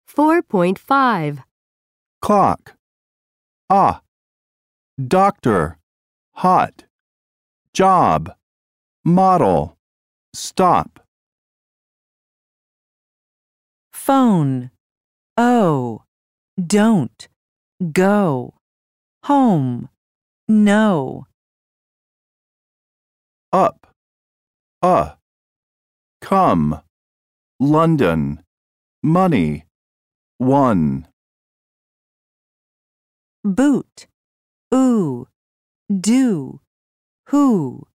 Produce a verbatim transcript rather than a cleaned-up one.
four point five. Clock. Ah. Doctor. Hot. Job. Model. Stop. Phone. Oh. Don't. Go. Home. No. Up. Uh. Come. London. Money. One. Boot. Ooh. Do. Who.